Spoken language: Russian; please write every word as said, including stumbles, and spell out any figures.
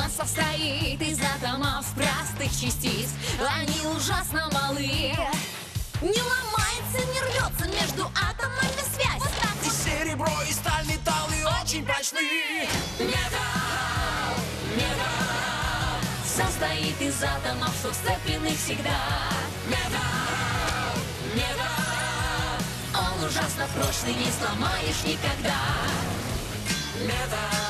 Он состоит из атомов простых частиц. Они ужасно малы. Не ломается, не рвется между атомами связь. Вот так И вот. серебро, и сталь, металлы очень прочны. Металл, металл состоит из атомов, что сцеплены всегда. Металл, металл, он ужасно прочный, не сломаешь никогда. Металл.